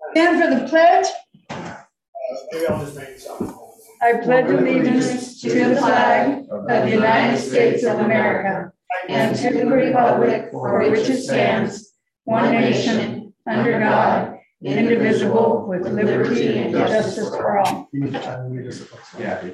And for the pledge, Maybe I'll just make something. I pledge allegiance to the flag of the United States of America and to the republic for which it stands, one nation, under God, indivisible, with liberty and justice for all. Yeah.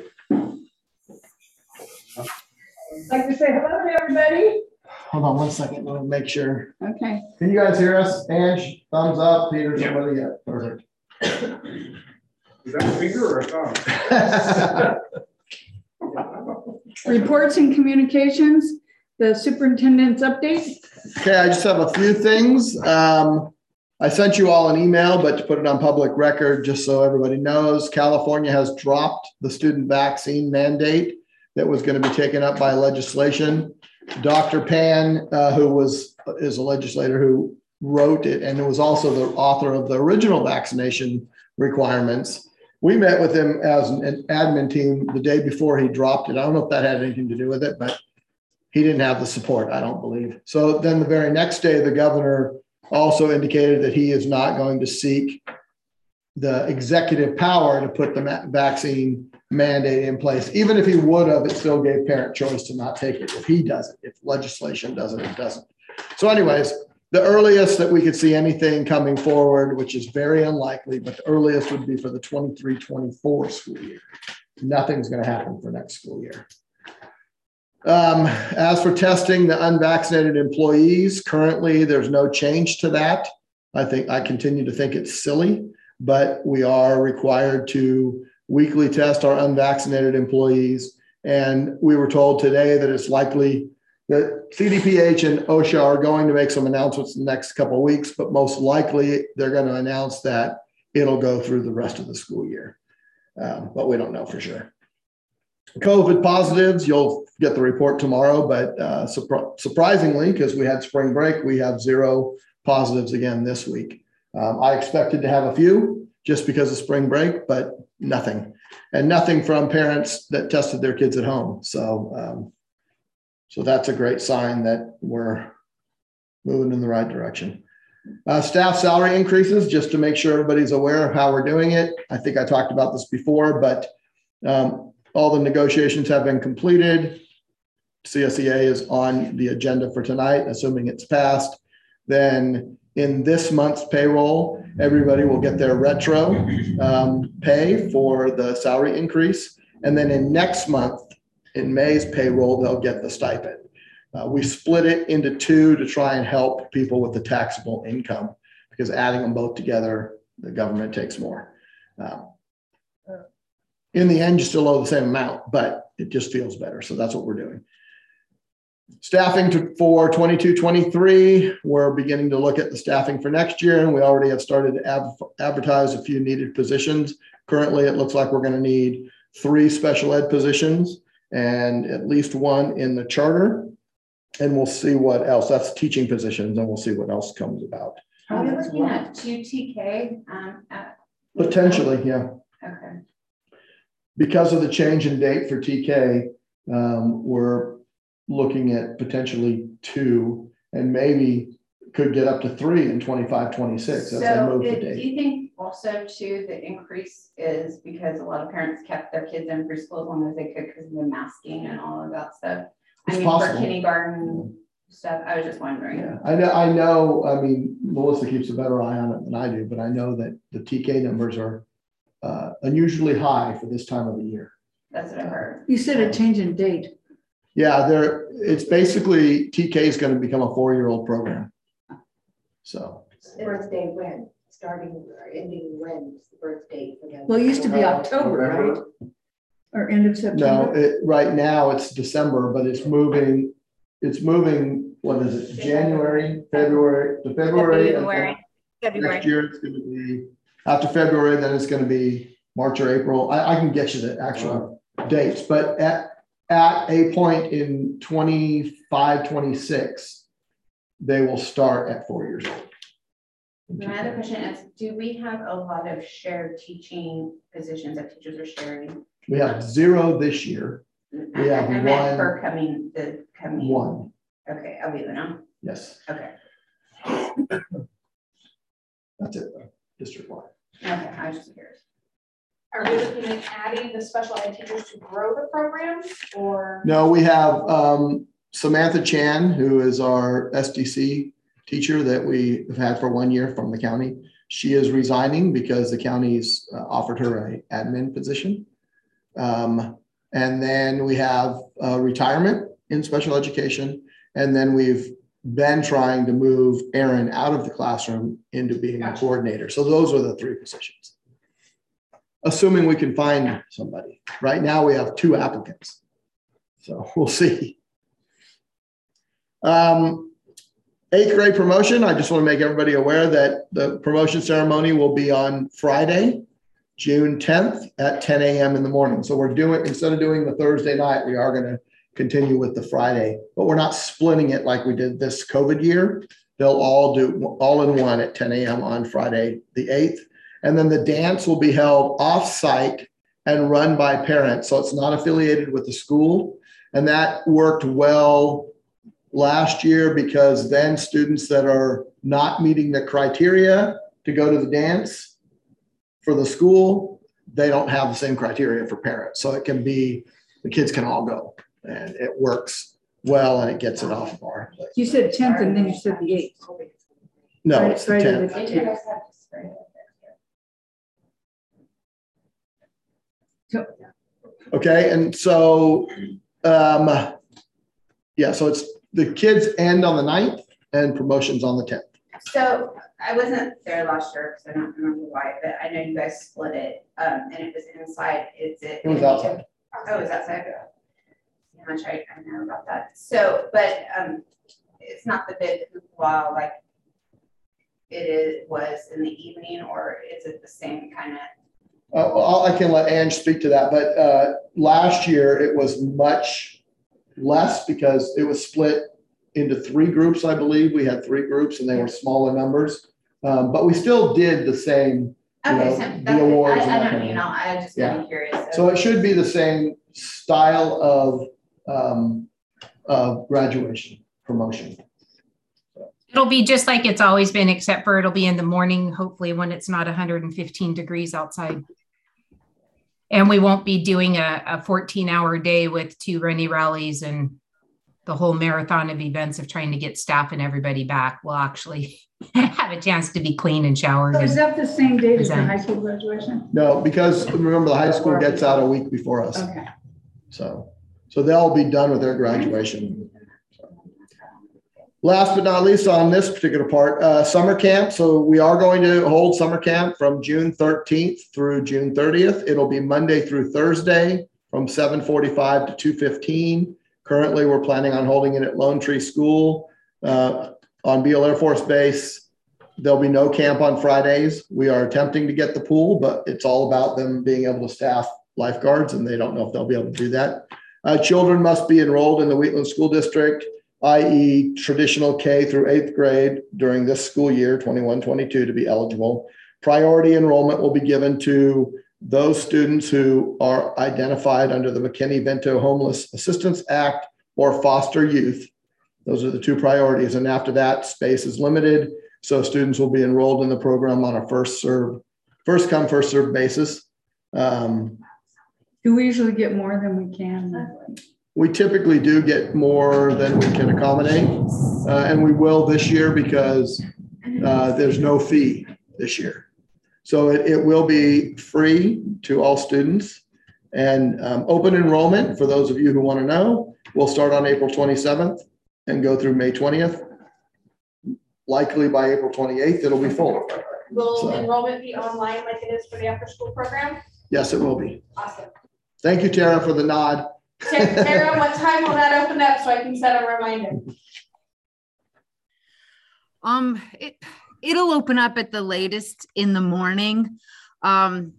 I'd like to say hello to everybody. Hold on 1 second. We'll make sure. Okay. Can you guys hear us? Ange, thumbs up. Peter, somebody? Yeah, perfect. Is that a finger or a thumb? Reports and communications, the superintendent's update. Okay, I just have a few things. I sent you all an email, but to put it on public record, just so everybody knows, California has dropped the student vaccine mandate that was going to be taken up by legislation. Dr. Pan, who is a legislator who wrote it and was also the author of the original vaccination requirements. We met with him as an admin team the day before he dropped it. I don't know if that had anything to do with it, but he didn't have the support, I don't believe. So then the very next day, the governor also indicated that he is not going to seek the executive power to put the vaccine mandate in place. Even if he would have, it still gave parent choice to not take it. If he doesn't, if legislation doesn't, it doesn't. So anyways, the earliest that we could see anything coming forward, which is very unlikely, but the earliest would be for the 23-24 school year. Nothing's going to happen for next school year. As for testing the unvaccinated employees, currently there's no change to that. I continue to think it's silly, but we are required to weekly test our unvaccinated employees. And we were told today that it's likely that CDPH and OSHA are going to make some announcements in the next couple of weeks, but most likely they're going to announce that it'll go through the rest of the school year. But we don't know for sure. COVID positives, you'll get the report tomorrow, but surprisingly, because we had spring break, we have 0 positives again this week. I expected to have a few just because of spring break, but nothing. And nothing from parents that tested their kids at home. So that's a great sign that we're moving in the right direction. Staff salary increases, just to make sure everybody's aware of how we're doing it. I think I talked about this before, but all the negotiations have been completed. CSEA is on the agenda for tonight, assuming it's passed. Then in this month's payroll, everybody will get their retro pay for the salary increase. And then in next month, in May's payroll, they'll get the stipend. We split it into 2 to try and help people with the taxable income, because adding them both together, the government takes more. In the end, you still owe the same amount, but it just feels better. So that's what we're doing. Staffing for 22-23, we're beginning to look at the staffing for next year, and we already have started to advertise a few needed positions. Currently, it looks like we're going to need 3 special ed positions and at least 1 in the charter. And we'll see what else. That's teaching positions, and we'll see what else comes about. Are we looking at 2 TK? Potentially, yeah. Okay. Because of the change in date for TK, we're looking at potentially 2 and maybe could get up to 3 in 25-26 as they move the date. Do you think also too the increase is because a lot of parents kept their kids in preschool as long as they could because of the masking and all of that stuff? It's possible. For kindergarten stuff, I was just wondering. Yeah, I know. I mean, Melissa keeps a better eye on it than I do, but I know that the TK numbers are unusually high for this time of the year. That's what I heard. You said a change in date. Yeah, it's basically TK is going to become a 4-year-old program. So Birthday when? Starting or ending when? What's the birth date? Well, it used to be October, right? Or end of September? No, right now it's December, but it's moving. It's moving. What is it? January, February to February. Next year it's going to be after February. Then it's going to be March or April. I can get you the actual dates, but at a point in 25-26, they will start at 4 years old. My other question is, do we have a lot of shared teaching positions that teachers are sharing? We have 0 this year. We have I 1 meant for coming. 1. Okay, I'll leave it on. Yes. Okay. That's it. district-wide. Okay, I was just curious. Are we looking at adding the special ed teachers to grow the program or? No, we have Samantha Chan, who is our SDC teacher that we have had for 1 year from the county. She is resigning because the county's offered her an admin position. And then we have retirement in special education. And then we've been trying to move Erin out of the classroom into being a coordinator. So those are the 3 positions. Assuming we can find somebody. Right now we have 2 applicants. So we'll see. 8th grade promotion. I just want to make everybody aware that the promotion ceremony will be on Friday, June 10th at 10 a.m. in the morning. So we're doing, instead of doing the Thursday night, we are going to continue with the Friday, but we're not splitting it like we did this COVID year. They'll all do all in one at 10 a.m. on Friday, the 8th. And then the dance will be held off-site and run by parents. So it's not affiliated with the school. And that worked well last year because then students that are not meeting the criteria to go to the dance for the school, they don't have the same criteria for parents. So it can be, the kids can all go and it works well and it gets it off of our plate. You said 10th and then you said the 8th. No, it's the Friday 10th. the Did you 10th. guys have to spray it? Okay, and so, yeah, so it's the kids end on the 9th and promotions on the 10th. So I wasn't there last year because I don't remember why, but I know you guys split it and it was inside. Is it? It was outside. Oh, it was outside. How much I know about that. So, but it's not the big hoopla like was in the evening, or is it the same kind of? I can let Ange speak to that, but last year it was much less because it was split into 3 groups, I believe. We had 3 groups and they were smaller numbers, but we still did the same, Okay, the awards. I don't know, I just kind of curious. So it should be the same style of graduation promotion. It'll be just like it's always been, except for it'll be in the morning, hopefully when it's not 115 degrees outside. And we won't be doing a 14-hour day with 2 runny rallies and the whole marathon of events of trying to get staff and everybody back. We'll actually have a chance to be clean and showered. So is that the same date as the Present. high school graduation? No, because remember the high school gets out a week before us. Okay. So they'll be done with their graduation. Last but not least on this particular part, summer camp. So we are going to hold summer camp from June 13th through June 30th. It'll be Monday through Thursday from 7:45 to 2:15. Currently, we're planning on holding it at Lone Tree School on Beale Air Force Base. There'll be no camp on Fridays. We are attempting to get the pool, but it's all about them being able to staff lifeguards, and they don't know if they'll be able to do that. Children must be enrolled in the Wheatland School District, i.e. traditional K through 8th grade during this school year, 21-22, to be eligible. Priority enrollment will be given to those students who are identified under the McKinney-Vento Homeless Assistance Act or foster youth. Those are the 2 priorities. And after that, space is limited. So students will be enrolled in the program on a first come, first served basis. Do we usually get more than we can? We typically do get more than we can accommodate. And we will this year because there's no fee this year. So it will be free to all students, and open enrollment, for those of you who want to know, will start on April 27th and go through May 20th. Likely by April 28th, it'll be full. Will enrollment be online like it is for the after school program? Yes, it will be. Awesome. Thank you, Tara, for the nod. Tara, what time will that open up so I can set a reminder? It'll open up at the latest in the morning. Or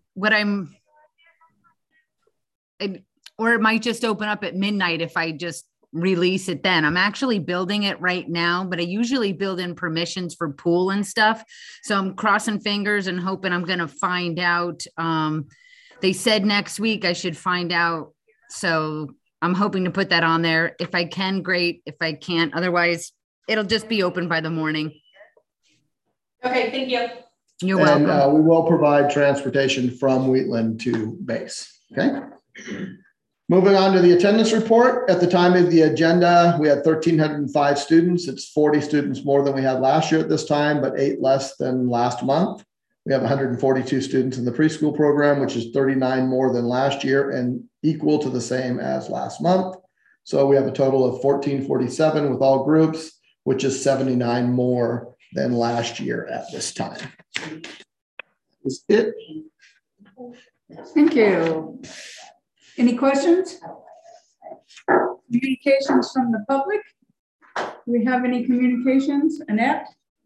it might just open up at midnight if I just release it then. I'm actually building it right now, but I usually build in permissions for pool and stuff. So I'm crossing fingers and hoping I'm going to find out. They said next week I should find out. So I'm hoping to put that on there. If I can, great. If I can't, otherwise it'll just be open by the morning. Okay, thank you. You're And welcome. we will provide transportation from Wheatland to base. Okay. Moving on to the attendance report. At the time of the agenda, we had 1,305 students. It's 40 students more than we had last year at this time, but 8 less than last month. We have 142 students in the preschool program, which is 39 more than last year and equal to the same as last month. So we have a total of 1,447 with all groups, which is 79 more than last year at this time. Is it? Thank you. Any questions? Communications from the public? Do we have any communications? Annette?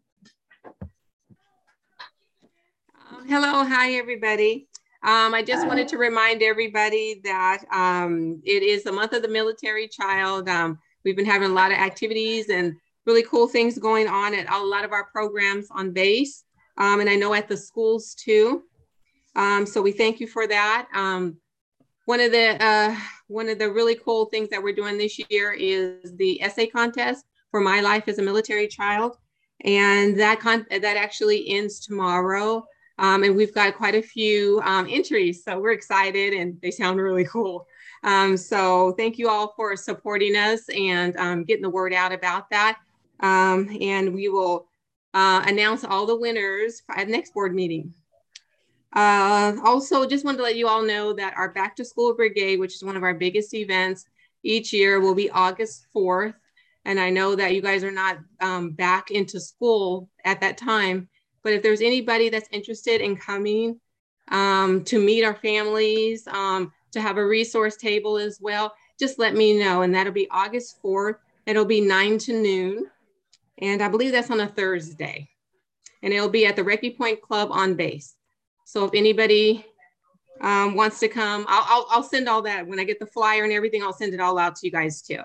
Hello, hi, everybody. I just wanted to remind everybody that it is the month of the military child. We've been having a lot of activities and really cool things going on at a lot of our programs on base. And I know at the schools too. So we thank you for that. One of the really cool things that we're doing this year is the essay contest for My Life as a Military Child. And that actually ends tomorrow. And we've got quite a few entries, so we're excited and they sound really cool. So thank you all for supporting us and getting the word out about that. And we will announce all the winners at the next board meeting. Also, just wanted to let you all know that our Back to School Brigade, which is one of our biggest events each year, will be August 4th. And I know that you guys are not back into school at that time, but if there's anybody that's interested in coming to meet our families, to have a resource table as well, just let me know. And that'll be August 4th. It'll be 9 to noon. And I believe that's on a Thursday. And it'll be at the Recce Point Club on base. So if anybody wants to come, I'll send all that. When I get the flyer and everything, I'll send it all out to you guys too.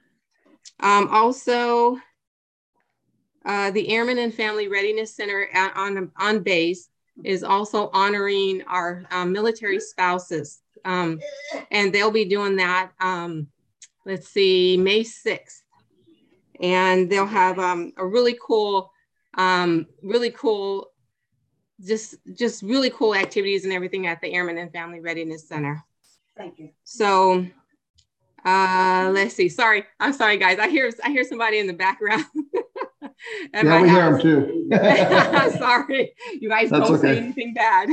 Also, the Airmen and Family Readiness Center on base is also honoring our military spouses. And they'll be doing that, let's see, May 6th. And they'll have a really cool, just really cool activities and everything at the Airmen and Family Readiness Center. Thank you. So let's see. Sorry, I'm sorry, guys. I hear somebody in the background. Yeah, we hear them too. Sorry, you guys That's don't okay. say anything bad.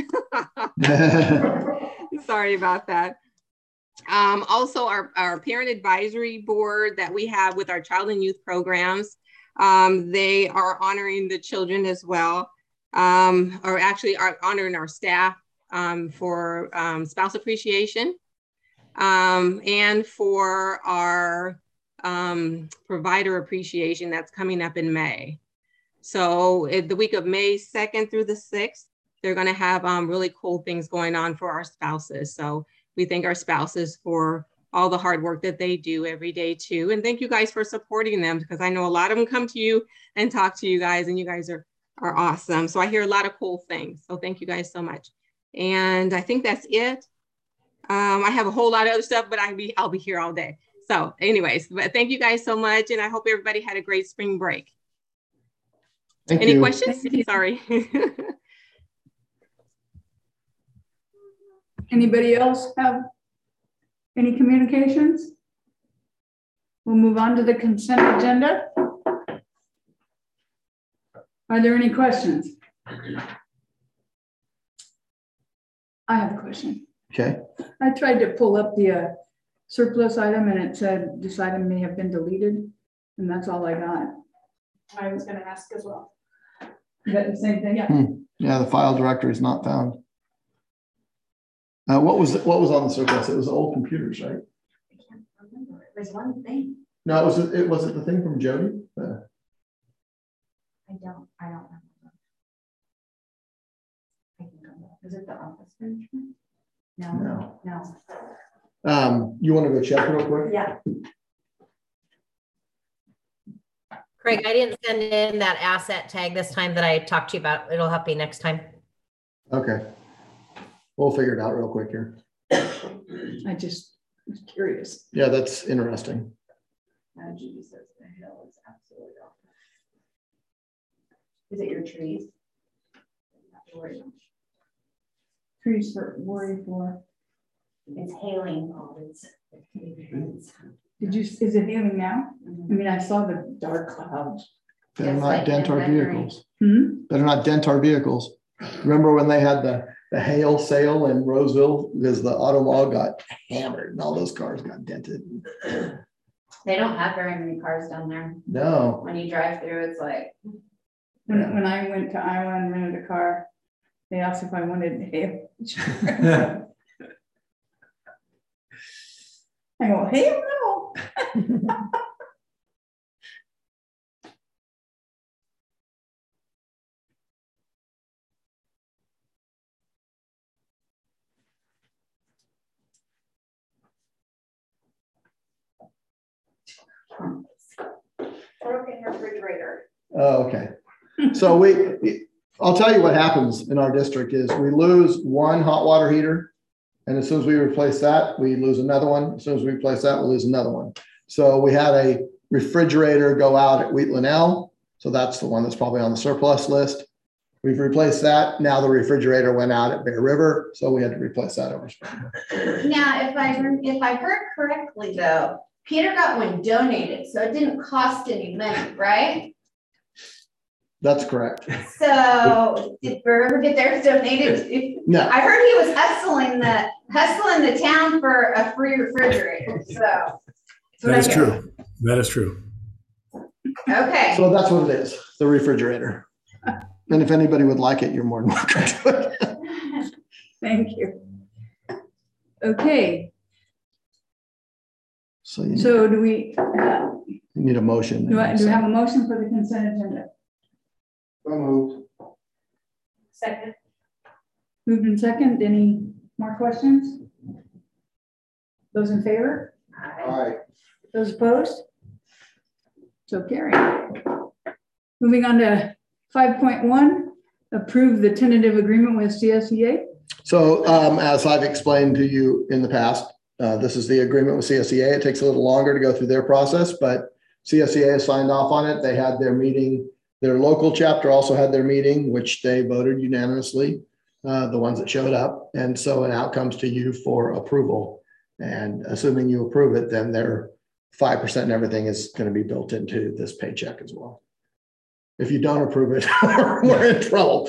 Sorry about that. Also, our parent advisory board that we have with our child and youth programs, they are honoring the children as well, or actually are honoring our staff for spouse appreciation, and for our provider appreciation that's coming up in May. So the week of May 2nd through the 6th, they're going to have really cool things going on for our spouses. So we thank our spouses for all the hard work that they do every day too. And thank you guys for supporting them, because I know a lot of them come to you and talk to you guys, and you guys are awesome. So I hear a lot of cool things. So thank you guys so much. And I think that's it. I have a whole lot of other stuff, but I'll be here all day. So anyways, but thank you guys so much. And I hope everybody had a great spring break. Any questions? Sorry. Anybody else have any communications? We'll move on to the consent agenda. Are there any questions? I have a question. Okay. I tried to pull up the surplus item and it said this item may have been deleted, and that's all I got. I was going to ask as well. Is that the same thing? Yeah. Yeah, the file directory is not found. What was on the surplus? It was old computers, right? I can't remember. It was one thing. No, was it the thing from Jody? I don't remember. I can go back. Is it the office management? No. You want to go check real quick? Yeah. Craig, I didn't send in that asset tag this time that I talked to you about. It'll help you next time. Okay. We'll figure it out real quick here. I just was curious. Yeah, that's interesting. Judy says the hill is absolutely off. Is it your trees? Trees for worry for. It's hailing pollen. Is it hailing now? I mean, I saw the dark clouds. Better Yes, not like dent in our February. vehicles. Hmm? Better not dent our vehicles. Remember when they had the hail sale in Roseville because the auto mall got hammered and all those cars got dented? They don't have very many cars down there. No. When you drive through, it's like, When I went to Iowa and rented a car, they asked if I wanted hail. I go, hell no. Broken refrigerator. Oh, okay. So I'll tell you what happens in our district is we lose one hot water heater. And as soon as we replace that, we lose another one. As soon as we replace that, we lose another one. So we had a refrigerator go out at Wheatland L. So that's the one that's probably on the surplus list. We've replaced that. Now the refrigerator went out at Bear River. So we had to replace that over spring. now, if I heard correctly though, Peter got one donated, so it didn't cost any money, right? That's correct. So did Bear River get theirs donated? No. I heard he was hustling the town for a free refrigerator, so. That is true. That is true. Okay. So that's what it is, the refrigerator. And if anybody would like it, you're more than welcome to it. Thank you. Okay, So you so do we, need a motion. do we have a motion for the consent agenda? So moved. Second. Moved in second. Any more questions? Those in favor? All right. Those opposed? So carried. Moving on to 5.1, approve the tentative agreement with CSEA. So as I've explained to you in the past, this is the agreement with CSEA. It takes a little longer to go through their process, but CSEA has signed off on it. They had their meeting. Their local chapter also had their meeting, which they voted unanimously, the ones that showed up. And so an outcomes to you for approval. And assuming you approve it, then their 5% and everything is going to be built into this paycheck as well. If you don't approve it, we're in trouble.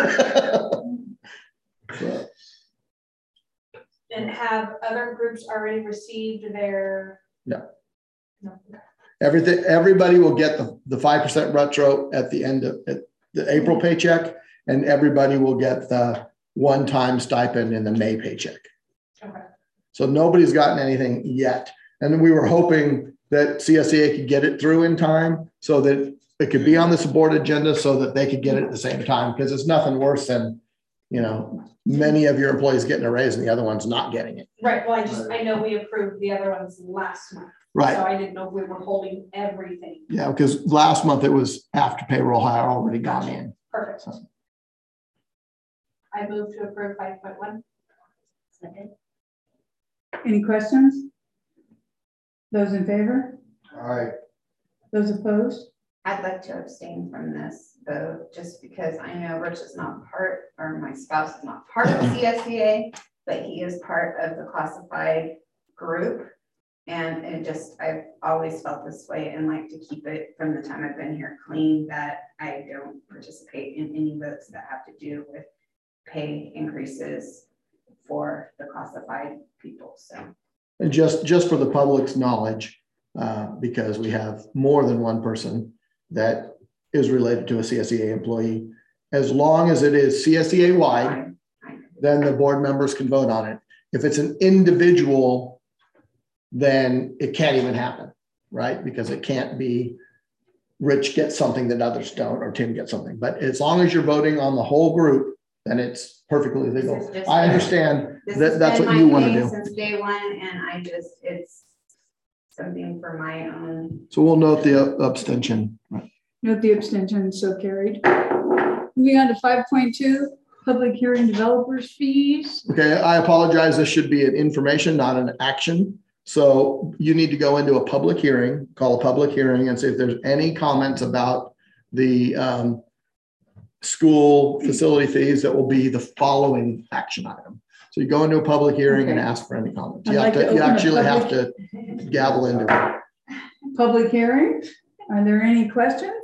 So. And have other groups already received their? No. No. Everybody will get the 5% retro at the end of the April paycheck, and everybody will get the one-time stipend in the May paycheck. Okay. So nobody's gotten anything yet. And we were hoping that CSEA could get it through in time so that it could be on this board agenda so that they could get it at the same time, because it's nothing worse than, you know, many of your employees getting a raise and the other one's not getting it. Right, well, I know we approved the other ones last month. Right. So I didn't know if we were holding everything. Yeah, because last month it was after payroll had already gone in. Perfect. I move to approve 5.1. Second. Any questions? Those in favor? All right. Those opposed? I'd like to abstain from this vote just because I know Rich is not part, or my spouse is not part of CSEA, but he is part of the classified group. And it just, I've always felt this way and like to keep it from the time I've been here clean, that I don't participate in any votes that have to do with pay increases for the classified people. So. And just for the public's knowledge, because we have more than one person that is related to a CSEA employee, as long as it is CSEA wide, then the board members can vote on it. If it's an individual, then it can't even happen, right? Because it can't be Rich gets something that others don't, or Tim gets something. But as long as you're voting on the whole group, then it's perfectly legal. I understand that that's what you want to do. Since day one, and it's something for my own. So we'll note the abstention. Note the abstention, so carried. Moving on to 5.2, public hearing developers fees. Okay, I apologize. This should be an information, not an action. So you need to go into a public hearing, call a public hearing, and see if there's any comments about the school facility fees that will be the following action item. So you go into a public hearing and ask for any comments. You have to, you actually have to gavel into it. Public hearing. Are there any questions?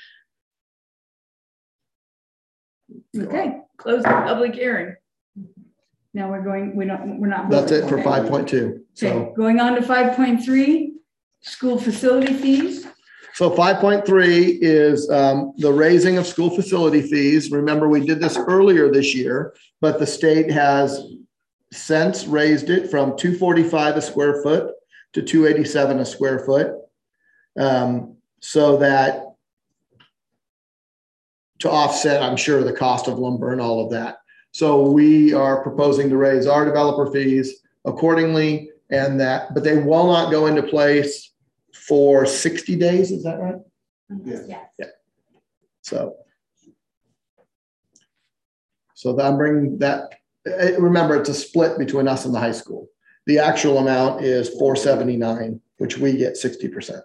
Okay, close the public hearing. Now we're not. That's it for okay. 5.2. So Okay, going on to 5.3, school facility fees. So 5.3 is the raising of school facility fees. Remember, we did this earlier this year, but the state has since raised it from $245 a square foot to $287 a square foot. So that to offset, I'm sure, the cost of lumber and all of that. So we are proposing to raise our developer fees accordingly, and that, but they will not go into place for 60 days. Is that right? Yes. Yeah. So I'm bringing that. Remember, it's a split between us and the high school. The actual amount is $479, which we get 60%.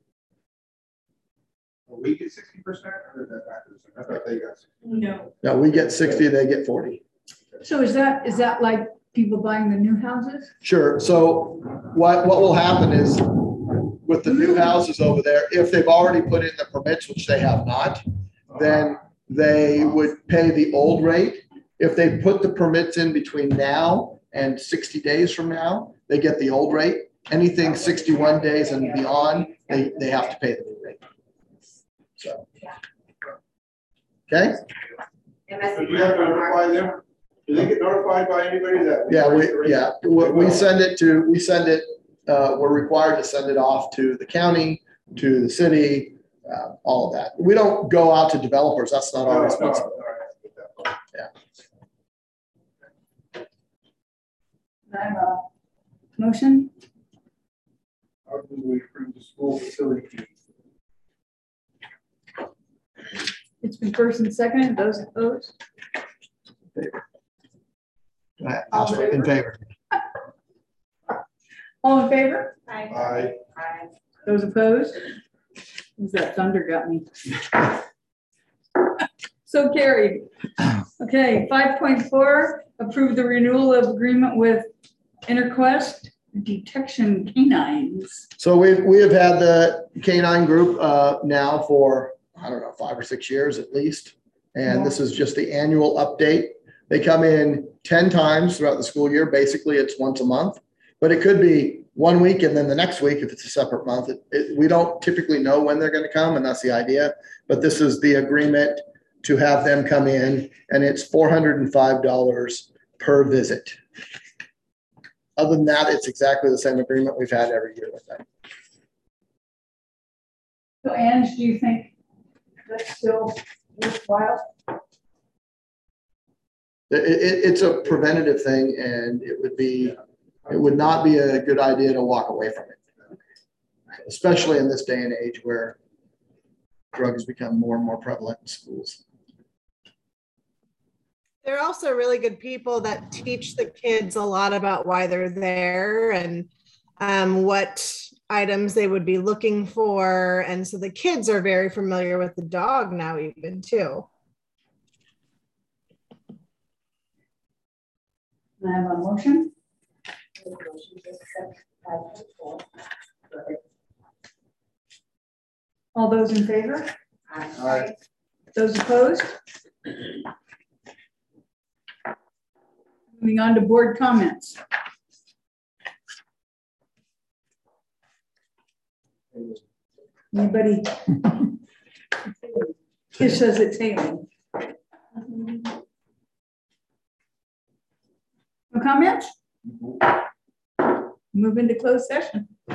We get 60%, or is that backwards? I thought they got 60%. No, we get 60, they get 40. So is that like people buying the new houses? Sure. So what will happen is with the new houses over there, if they've already put in the permits, which they have not, then they would pay the old rate. If they put the permits in between now and 60 days from now, they get the old rate. Anything 61 days and beyond, they have to pay the new rate. So, okay. Do you have to notify them? Do they get notified by anybody that? We send it. We're required to send it off to the county, to the city, all of that. We don't go out to developers. That's not our responsibility. Yeah. I have a motion. How do we approve the school facility fees? It's been first and second. Those opposed? In favor. All in favor? Aye. Those opposed? That thunder got me. So carried. Okay, 5.4, approve the renewal of agreement with Interquest Detection Canines. So we have had the canine group now for, I don't know, 5 or 6 years at least. And this is just the annual update. They come in 10 times throughout the school year. Basically, it's once a month, but it could be 1 week and then the next week if it's a separate month. We don't typically know when they're going to come, and that's the idea. But this is the agreement to have them come in, and it's $405 per visit. Other than that, it's exactly the same agreement we've had every year with them. So, Ange, do you think that's still worthwhile? It's a preventative thing, and it would not be a good idea to walk away from it, especially in this day and age where drugs become more and more prevalent in schools. They're also really good people that teach the kids a lot about why they're there and what items they would be looking for. And so the kids are very familiar with the dog now even too. I have a motion. All those in favor? Aye. Those opposed? Moving on to board comments. Anybody? It says it's hailing. No comments? Move into closed session.